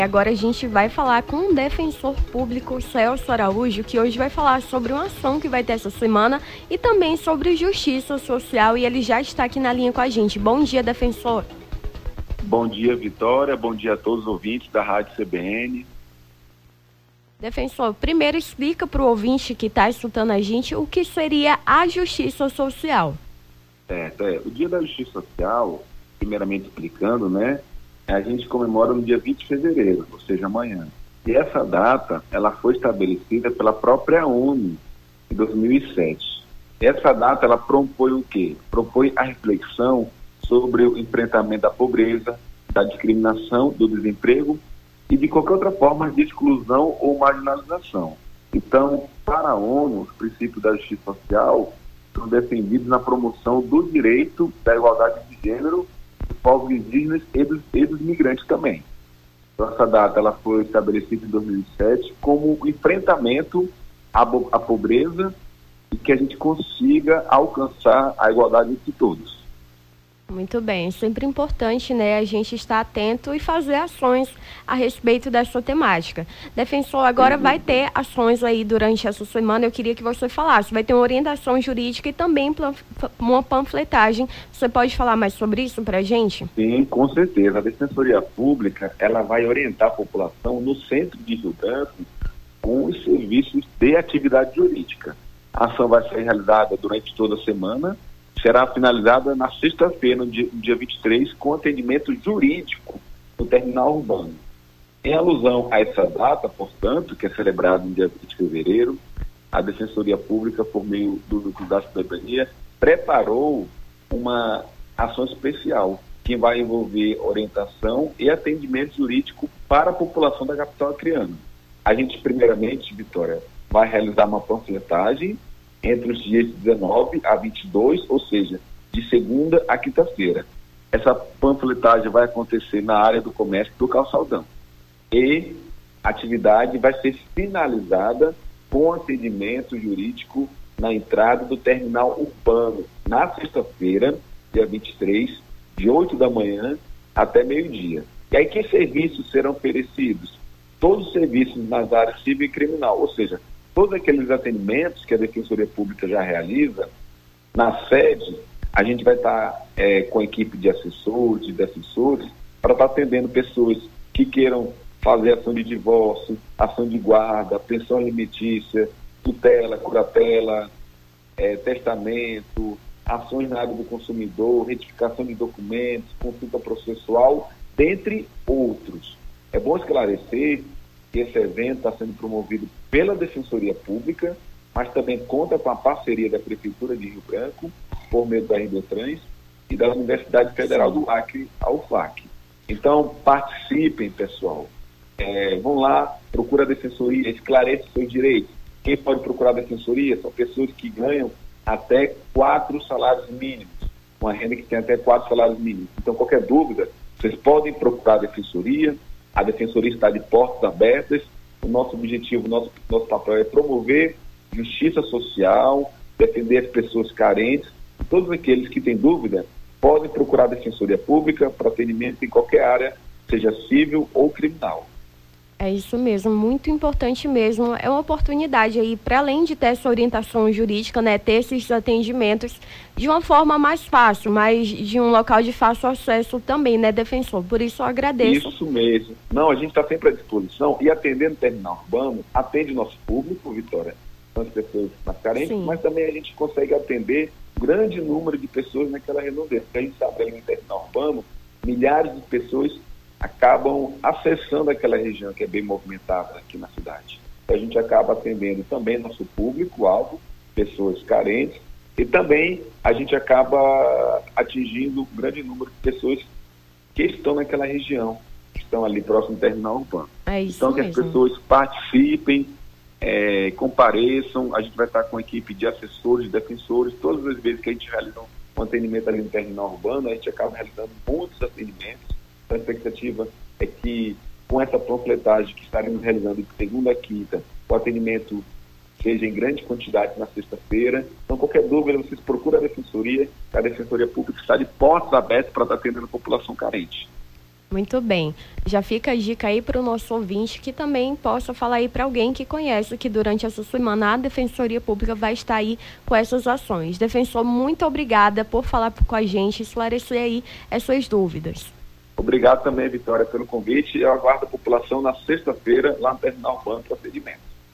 Agora a gente vai falar com o defensor público Celso Araújo, que hoje vai falar sobre uma ação que vai ter essa semana e também sobre justiça social, e ele já está aqui na linha com a gente. Bom dia, defensor. Bom dia, Vitória. Bom dia a todos os ouvintes da Rádio CBN. Defensor, primeiro explica para o ouvinte que está escutando a gente o que seria a justiça social. O Dia da Justiça Social, primeiramente explicando, a gente comemora no dia 20 de fevereiro, ou seja, amanhã. E essa data, ela foi estabelecida pela própria ONU em 2007. Essa data, ela propõe o quê? Propõe a reflexão sobre o enfrentamento da pobreza, da discriminação, do desemprego e de qualquer outra forma de exclusão ou marginalização. Então, para a ONU, os princípios da justiça social são defendidos na promoção do direito da igualdade de gênero dos povos indígenas e dos migrantes também. Então, essa data ela foi estabelecida em 2007 como enfrentamento à pobreza e que a gente consiga alcançar a igualdade entre todos. Muito bem, é sempre importante, a gente estar atento e fazer ações a respeito dessa temática. Defensor, agora vai ter ações aí durante essa semana, eu queria que você falasse, vai ter uma orientação jurídica e também uma panfletagem. Você pode falar mais sobre isso para a gente? Sim, com certeza. A Defensoria Pública, ela vai orientar a população no centro de Rio Branco com os serviços de atividade jurídica. A ação vai ser realizada durante toda a semana, será finalizada na sexta-feira, no dia 23, com atendimento jurídico no terminal urbano. Em alusão a essa data, portanto, que é celebrada no dia 20 de fevereiro, a Defensoria Pública, por meio do Núcleo da Cidadania, preparou uma ação especial que vai envolver orientação e atendimento jurídico para a população da capital acreana. A gente, primeiramente, Vitória, vai realizar uma panfletagem entre os dias 19 a 22, ou seja, de segunda a quinta-feira. Essa panfletagem vai acontecer na área do comércio do Calçadão. E a atividade vai ser finalizada com atendimento jurídico na entrada do terminal urbano, na sexta-feira, dia 23, de 8 da manhã até meio-dia. E aí, que serviços serão oferecidos? Todos os serviços nas áreas civil e criminal, ou seja, todos aqueles atendimentos que a Defensoria Pública já realiza, na sede, a gente vai estar com a equipe de assessores e defensores para estar atendendo pessoas que queiram fazer ação de divórcio, ação de guarda, pensão alimentícia, tutela, curatela, testamento, ações na área do consumidor, retificação de documentos, consulta processual, dentre outros. É bom esclarecer que esse evento está sendo promovido pela Defensoria Pública, mas também conta com a parceria da Prefeitura de Rio Branco, por meio da Ribetrans e da Universidade Federal do Acre, a UFAC. Então, participem, pessoal. Vão lá, procura a Defensoria, esclareça seus direitos. Quem pode procurar a Defensoria são pessoas que ganham até 4 salários mínimos, uma renda que tem até 4 salários mínimos. Então, qualquer dúvida, vocês podem procurar a Defensoria. A Defensoria está de portas abertas. O nosso objetivo, nosso papel é promover justiça social, defender as pessoas carentes. Todos aqueles que têm dúvida podem procurar a Defensoria Pública para atendimento em qualquer área, seja civil ou criminal. É isso mesmo, muito importante mesmo. É uma oportunidade aí, para além de ter essa orientação jurídica, ter esses atendimentos de uma forma mais fácil, mas de um local de fácil acesso também, defensor? Por isso eu agradeço. Isso mesmo. Não, a gente está sempre à disposição e atendendo o terminal urbano, atende o nosso público, Vitória, são as pessoas mais carentes, sim, mas também a gente consegue atender grande número de pessoas naquela redondeza. Porque a gente sabe que no terminal urbano, milhares de pessoas acabam acessando aquela região que é bem movimentada aqui na cidade. A gente acaba atendendo também nosso público-alvo, pessoas carentes, e também a gente acaba atingindo um grande número de pessoas que estão naquela região, que estão ali próximo do terminal urbano. Então, que as pessoas participem, compareçam. A gente vai estar com a equipe de assessores, de defensores. Todas as vezes que a gente realiza um atendimento ali no terminal urbano, a gente acaba realizando muitos atendimentos. A expectativa é que, com essa panfletagem que estaremos realizando de segunda a quinta, o atendimento seja em grande quantidade na sexta-feira. Então, qualquer dúvida, vocês procuram a Defensoria Pública está de portas abertas para estar atendendo a população carente. Muito bem. Já fica a dica aí para o nosso ouvinte que também possa falar aí para alguém que conhece que durante essa semana a Defensoria Pública vai estar aí com essas ações. Defensor, muito obrigada por falar com a gente, esclarecer aí as suas dúvidas. Obrigado também, Vitória, pelo convite. Eu aguardo a população na sexta-feira lá no Terminal Urbano para atendimento.